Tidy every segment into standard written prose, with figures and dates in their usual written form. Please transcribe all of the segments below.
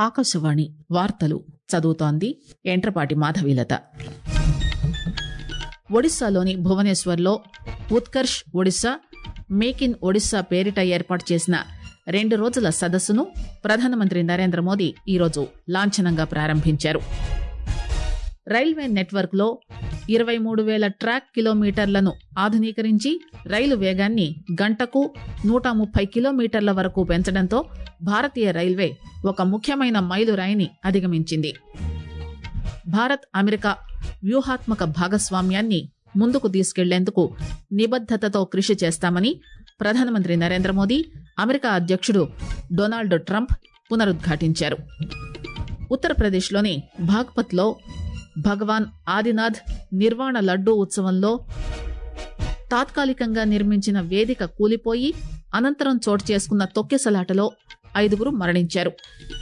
ఆకాశవాణి వార్తలు చదువుతోంది ఎంట్రపాటి మాధవీలత. ఒడిశాలోని భువనేశ్వర్లో ఉత్కర్ష్ ఒడిశా, మేక్ ఇన్ ఒడిశా పేరిట ఏర్పాటు చేసిన 2 రోజుల సదస్సును ప్రధానమంత్రి నరేంద్ర మోదీ ఈరోజు లాంఛనంగా ప్రారంభించారు. రైల్వే నెట్వర్క్ లో 23,000 ట్రాక్ కిలోమీటర్లను ఆధునీకరించి రైలు వేగాన్ని గంటకు 130 కిలోమీటర్ల వరకు పెంచడంతో భారతీయ రైల్వే ఒక ముఖ్యమైన మైలురాయిని అధిగమించింది. భారత్ అమెరికా వ్యూహాత్మక భాగస్వామ్యాన్ని ముందుకు తీసుకెళ్లేందుకు నిబద్దతతో కృషి చేస్తామని ప్రధానమంత్రి నరేంద్ర మోదీ అమెరికా అధ్యక్షుడు డొనాల్డ్ ట్రంప్ పునరుద్ఘాటించారు. ఉత్తరప్రదేశ్లోని బాగ్పత్లో భగవాన్ ఆదినాథ్ నిర్వాణ లడ్డూ ఉత్సవంలో తాత్కాలికంగా నిర్మించిన వేదిక కూలిపోయి అనంతరం చోటు చేసుకున్న తొక్కిసలాటలో 5 మరణించారు.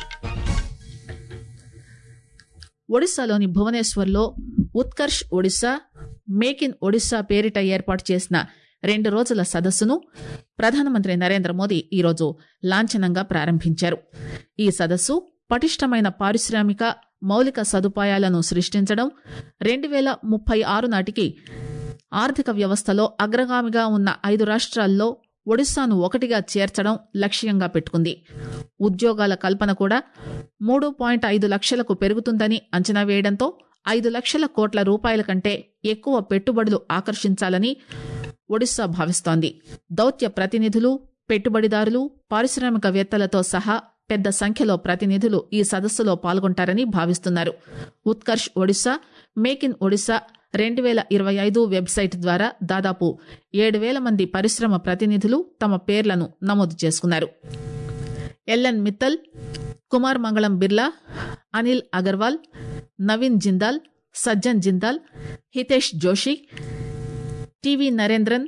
ఒడిశాలోని భువనేశ్వర్లో ఉత్కర్ష్ ఒడిశా, మేక్ ఇన్ ఒడిశా పేరిట ఏర్పాటు చేసిన 2 రోజుల సదస్సును ప్రధానమంత్రి నరేంద్ర మోదీ ఈరోజు లాంఛనంగా ప్రారంభించారు. ఈ సదస్సు పటిష్టమైన పారిశ్రామిక మౌలిక సదుపాయాలను సృష్టించడం, 2036 నాటికి ఆర్థిక వ్యవస్థలో అగ్రగామిగా ఉన్న 5 రాష్ట్రాల్లో ఒడిశాను ఒకటిగా చేర్చడం లక్ష్యంగా పెట్టుకుంది. ఉద్యోగాల కల్పన కూడా 3.5 లక్షలకు పెరుగుతుందని అంచనా వేయడంతో 5 లక్షల కోట్ల రూపాయల కంటే ఎక్కువ పెట్టుబడులు ఆకర్షించాలని ఒడిశా భావిస్తోంది. దౌత్య ప్రతినిధులు, పెట్టుబడిదారులు, పారిశ్రామికవేత్తలతో సహా పెద్ద సంఖ్యలో ప్రతినిధులు ఈ సదస్సులో పాల్గొంటారని భావిస్తున్నారు. Utkarsh Odisha, make in Odisha 2025 website ద్వారా దాదాపు 7,000 మంది పరిశ్రమ ప్రతినిధులు తమ పేర్లను నమోదు చేసుకున్నారు. ఎల్ఎన్ మిత్తల్, కుమార్ మంగళం బిర్లా, అనిల్ అగర్వాల్, నవీన్ జిందాల్, సజ్జన్ జిందాల్, హితేష్ జోషి, టీవీ నరేంద్రన్,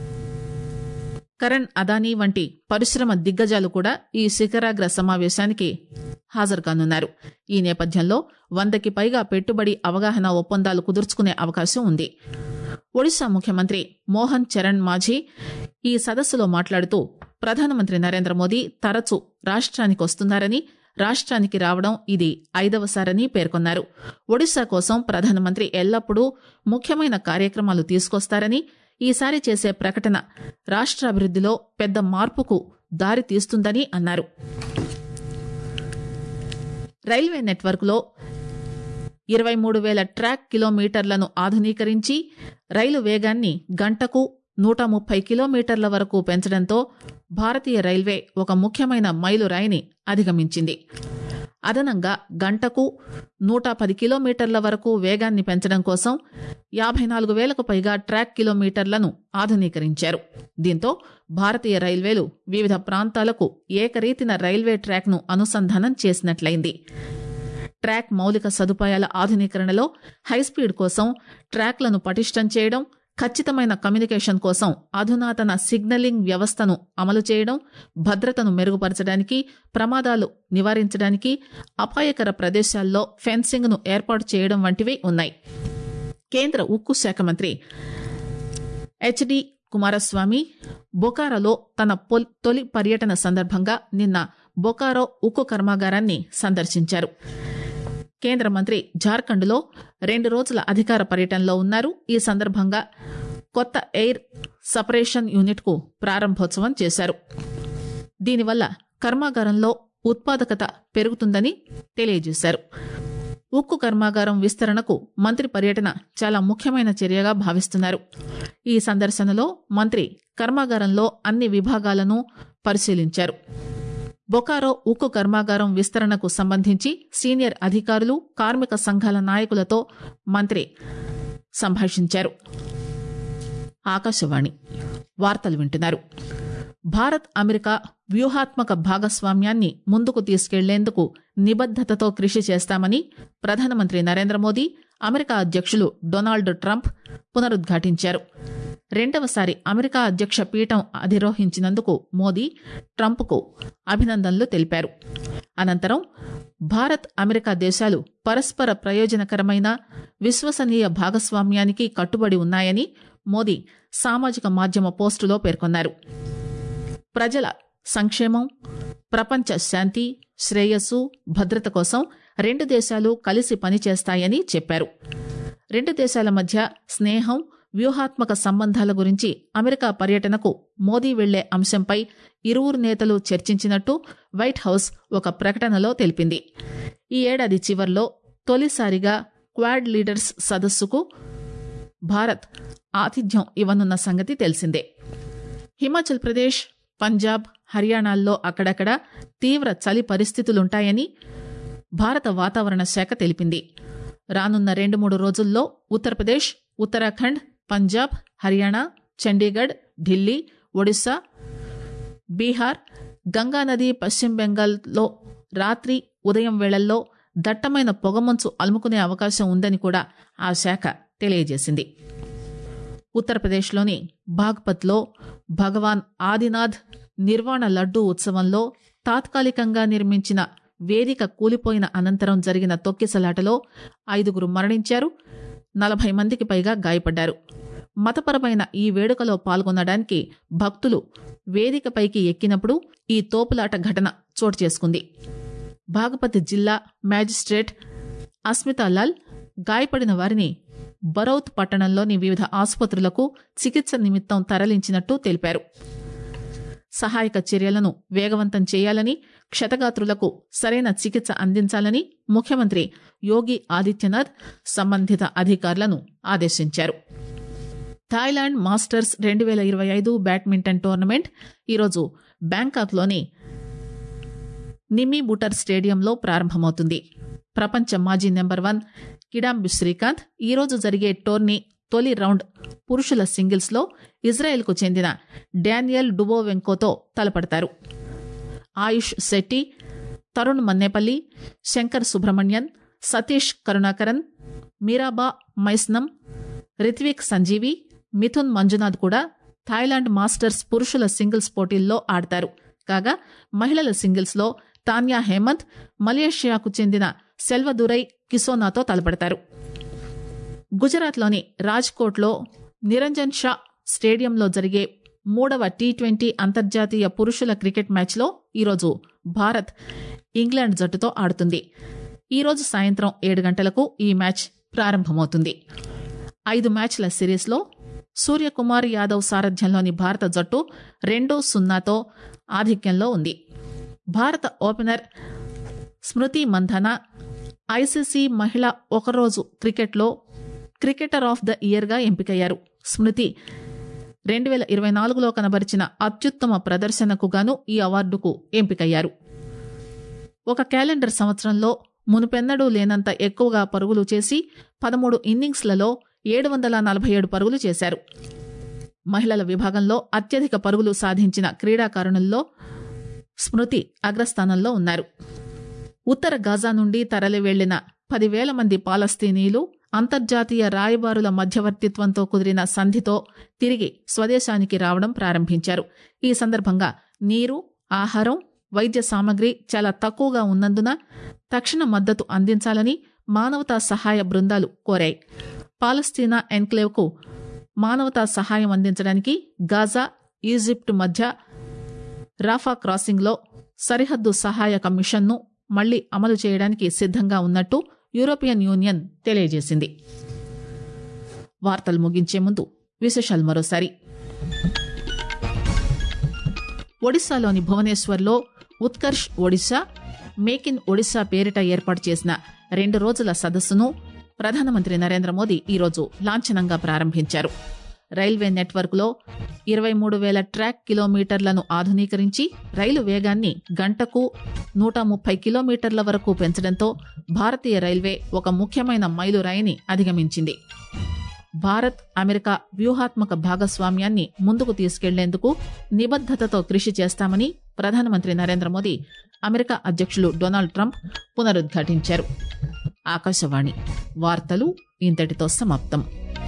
కరణ్ అదానీ వంటి పరిశ్రమ దిగ్గజాలు కూడా ఈ శిఖరాగ్ర సమావేశానికి హాజరుకానున్నారు. ఈ నేపథ్యంలో 100కి పైగా పెట్టుబడి అవగాహన ఒప్పందాలు కుదుర్చుకునే అవకాశం ఉంది. ఒడిశా ముఖ్యమంత్రి మోహన్ చరణ్ మాఝీ ఈ సదస్సులో మాట్లాడుతూ ప్రధానమంత్రి నరేంద్ర మోదీ తరచూ రాష్ట్రానికి వస్తున్నారని, రాష్ట్రానికి రావడం ఇది 5వసారని పేర్కొన్నారు. ఒడిశా కోసం ప్రధానమంత్రి ఎల్లప్పుడూ ముఖ్యమైన కార్యక్రమాలు తీసుకొస్తారని, ఈసారి చేసే ప్రకటన రాష్ట్రాభివృద్ధిలో పెద్ద మార్పుకు దారి తీస్తుందని అన్నారు. రైల్వే నెట్వర్క్ లో 23,000 ట్రాక్ కిలోమీటర్లను ఆధునీకరించి రైలు వేగాన్ని గంటకు 130 కిలోమీటర్ల వరకు పెంచడంతో భారతీయ రైల్వే ఒక ముఖ్యమైన మైలురాయిని అధిగమించింది. అదనంగా గంటకు 110 కిలోమీటర్ల వరకు వేగాన్ని పెంచడం కోసం 54,000కు పైగా ట్రాక్ కిలోమీటర్లను ఆధునీకరించారు. దీంతో భారతీయ రైల్వేలు వివిధ ప్రాంతాలకు ఏకరీతిన రైల్వే ట్రాక్ను అనుసంధానం చేసినట్లయింది. ట్రాక్ మౌలిక సదుపాయాల ఆధునీకరణలో హైస్పీడ్ కోసం ట్రాక్లను పటిష్టం చేయడం, ఖచ్చితమైన కమ్యూనికేషన్ కోసం అధునాతన సిగ్నలింగ్ వ్యవస్థను అమలు చేయడం, భద్రతను మెరుగుపరచడానికి, ప్రమాదాలు నివారించడానికి అపాయకర ప్రదేశాల్లో ఫెన్సింగ్ ను ఏర్పాటు చేయడం వంటివి ఉన్నాయి. కేంద్ర ఉక్కు శాఖ మంత్రి హెచ్డి కుమారస్వామి బొకారోలో తన తొలి పర్యటన సందర్భంగా నిన్న బొకారో ఉక్కు కర్మాగారాన్ని సందర్శించారు. కేంద్ర మంత్రి జార్ఖండ్లో 2 రోజుల అధికార పర్యటనలో ఉన్నారు. ఈ సందర్భంగా కొత్త ఎయిర్ సపరేషన్ యూనిట్కు ప్రారంభోత్సవం చేశారు. దీనివల్ల కర్మాగారంలో ఉత్పాదకత పెరుగుతుందని తెలియజేశారు. ఉక్కు కర్మాగారం విస్తరణకు మంత్రి పర్యటన చాలా ముఖ్యమైన చర్యగా భావిస్తున్నారు. ఈ సందర్శనలో మంత్రి కర్మాగారంలో అన్ని విభాగాలను పరిశీలించారు. బొకారో ఉక్కు కర్మాగారం విస్తరణకు సంబంధించి సీనియర్ అధికారులు, కార్మిక సంఘాల నాయకులతో మంత్రి సంభాషించారు. ఆకాశవాణి వార్తలు వింటున్నారు. భారత్ అమెరికా వ్యూహాత్మక భాగస్వామ్యాన్ని ముందుకు తీసుకెళ్లేందుకు నిబద్దతతో కృషి చేస్తామని ప్రధానమంత్రి నరేంద్ర మోదీ అమెరికా అధ్యక్షులు డొనాల్డ్ ట్రంప్ పునరుద్ఘాటించారు. 2వసారి అమెరికా అధ్యక్ష పీఠం అధిరోహించినందుకు మోదీ ట్రంప్కు అభినందనలు తెలిపారు. అనంతరం భారత్ అమెరికా దేశాలు పరస్పర ప్రయోజనకరమైన విశ్వసనీయ భాగస్వామ్యానికి కట్టుబడి ఉన్నాయని మోదీ సామాజిక మాధ్యమ పోస్టులో పేర్కొన్నారు. ప్రజల సంక్షేమం, ప్రపంచ శాంతి, శ్రేయస్సు, భద్రత కోసం రెండు దేశాలు కలిసి పనిచేస్తాయని చెప్పారు. రెండు దేశాల మధ్య స్నేహం, వ్యూహాత్మక సంబంధాల గురించి అమెరికా పర్యటనకు మోదీ వెళ్లే అంశంపై ఇరువురు నేతలు చర్చించినట్టు వైట్ హౌస్ ఒక ప్రకటనలో తెలిపింది. ఈ ఏడాది చివర్లో తొలిసారిగా క్వాడ్ లీడర్స్ సదస్సుకు భారత్ ఆతిథ్యం ఇవ్వనున్న సంగతి తెలిసిందే. హిమాచల్ ప్రదేశ్, పంజాబ్, హర్యానాల్లో అక్కడక్కడ తీవ్ర చలి పరిస్థితులుంటాయని భారత వాతావరణ శాఖ తెలిపింది. రానున్న 2-3 రోజుల్లో ఉత్తరప్రదేశ్, ఉత్తరాఖండ్, పంజాబ్, హర్యానా, చండీగఢ్, ఢిల్లీ, ఒడిశా, బీహార్, గంగానది, పశ్చిమ బెంగాల్లో రాత్రి, ఉదయం వేళల్లో దట్టమైన పొగమంచు అలుముకునే అవకాశం ఉందని కూడా ఆ శాఖ తెలియజేసింది. ఉత్తరప్రదేశ్లోని బాగ్పత్లో భగవాన్ ఆదినాథ్ నిర్వాణ లడ్డూ ఉత్సవంలో తాత్కాలికంగా నిర్మించిన వేదిక కూలిపోయిన అనంతరం జరిగిన తొక్కిసలాటలో 5 మరణించారు, 40 మందికి పైగా గాయపడ్డారు. మతపరమైన ఈ వేడుకలో పాల్గొనడానికి భక్తులు వేదికపైకి ఎక్కినప్పుడు ఈ తోపులాట ఘటన చోటు చేసుకుంది. బాగపత్ జిల్లా మ్యాజిస్ట్రేట్ అస్మితాలాల్ గాయపడిన వారిని బరౌత్ పట్టణంలోని వివిధ ఆసుపత్రులకు చికిత్స నిమిత్తం తరలించినట్టు తెలిపారు. సహాయక చర్యలను వేగవంతం చేయాలని, క్షతగాత్రులకు సరైన చికిత్స అందించాలని ముఖ్యమంత్రి యోగి ఆదిత్యనాథ్ సంబంధిత అధికారులను ఆదేశించారు. థాయిలాండ్ మాస్టర్స్ 2025 బ్యాడ్మింటన్ టోర్నమెంట్ ఈరోజు బ్యాంకాక్లోని నిమిబుటర్ స్టేడియంలో ప్రారంభమవుతుంది. ప్రపంచ మాజీ నెంబర్ 1 కిడాంబి శ్రీకాంత్ ఈరోజు జరిగే టోర్నీ తొలి రౌండ్ పురుషుల సింగిల్స్లో ఇజ్రాయెల్కు చెందిన డానియల్ డుబోవెంకోతో తలపడతారు. ఆయుష్ శెట్టి, తరుణ్ మన్నేపల్లి, శంకర్ సుబ్రహ్మణ్యన్, సతీష్ కరుణాకరన్, మీరాబా మైస్నం, రిత్విక్ సంజీవి, మిథున్ మంజునాథ్ కూడా థాయిలాండ్ మాస్టర్స్ పురుషుల సింగిల్స్ పోటీల్లో ఆడతారు. కాగా మహిళల సింగిల్స్లో తాన్యా హేమంత్ మలేషియాకు చెందిన సెల్వదురై కిసోనాతో తలపడతారు. గుజరాత్లోని రాజ్కోట్లో నిరంజన్ షా స్టేడియంలో జరిగే 3వ T20 అంతర్జాతీయ పురుషుల క్రికెట్ మ్యాచ్లో ఈరోజు భారత్ ఇంగ్లాండ్ జట్టుతో ఆడుతుంది. ఈరోజు సాయంత్రం 7 గంటలకు ఈ మ్యాచ్ ప్రారంభమవుతుంది. 5 మ్యాచ్ల సిరీస్లో సూర్యకుమార్ యాదవ్ సారథ్యంలోని భారత జట్టు 2-0తో ఆధిక్యంలో ఉంది. భారత ఓపెనర్ స్మృతి మంధాన ఐసీసీ మహిళా ఒకరోజు క్రికెట్లో క్రికెటర్ ఆఫ్ ద ఇయర్గా ఎంపికయ్యారు. స్మృతి 2024లో కనబరిచిన అత్యుత్తమ ప్రదర్శనకు గాను ఈ అవార్డుకు ఎంపికయ్యారు. ఒక క్యాలెండర్ సంవత్సరంలో మునుపెన్నడూ లేనంత ఎక్కువగా పరుగులు చేసి 13 ఇన్నింగ్స్లలో 747 పరుగులు చేశారు. మహిళల విభాగంలో అత్యధిక పరుగులు సాధించిన క్రీడాకారుణుల్లో స్మృతి అగ్రస్థానంలో ఉన్నారు. ఉత్తర గాజా నుండి తరలి వెళ్లిన 10,000 మంది పాలస్తీనీలు అంతర్జాతీయ రాయబారుల మధ్యవర్తిత్వంతో కుదిరిన సంధితో తిరిగి స్వదేశానికి రావడం ప్రారంభించారు. ఈ సందర్భంగా నీరు, ఆహారం, వైద్య సామగ్రి చాలా తక్కువగా ఉన్నందున తక్షణ మద్దతు అందించాలని మానవతా సహాయ బృందాలు కోరాయి. పాలస్తీనా ఎన్క్లేవ్కు మానవతా సహాయం అందించడానికి గాజా, ఈజిప్ట్ మధ్య రాఫా క్రాసింగ్లో సరిహద్దు సహాయక మిషన్ను మళ్లీ అమలు చేయడానికి సిద్ధంగా ఉన్నట్టు యూరోపియన్ యూనియన్ తెలియజేసింది. వార్తలు ముగించే ముందు విశేషాలు మరోసారి. ఒడిశాలోని భువనేశ్వర్లో ఉత్కర్ష్ ఒడిశా, మేక్ ఇన్ ఒడిశా పేరిట ఏర్పాటు చేసిన 2 రోజుల సదస్సును ప్రధానమంత్రి నరేంద్ర మోదీ ఈరోజు లాంఛనంగా ప్రారంభించారు. రైల్వే నెట్వర్క్లో 23,000 ట్రాక్ కిలోమీటర్లను ఆధునీకరించి రైలు వేగాన్ని గంటకు 130 కిలోమీటర్ల వరకు పెంచడంతో భారతీయ రైల్వే ఒక ముఖ్యమైన మైలురాయిని అధిగమించింది. భారత్, అమెరికా వ్యూహాత్మక భాగస్వామ్యాన్ని ముందుకు తీసుకెళ్లేందుకు నిబద్దతతో కృషి చేస్తామని ప్రధానమంత్రి నరేంద్ర మోదీ అమెరికా అధ్యక్షులు డొనాల్డ్ ట్రంప్ పునరుద్ఘాటించారు. ఆకాశవాణి వార్తలు ఇంతటితో సమాప్తం.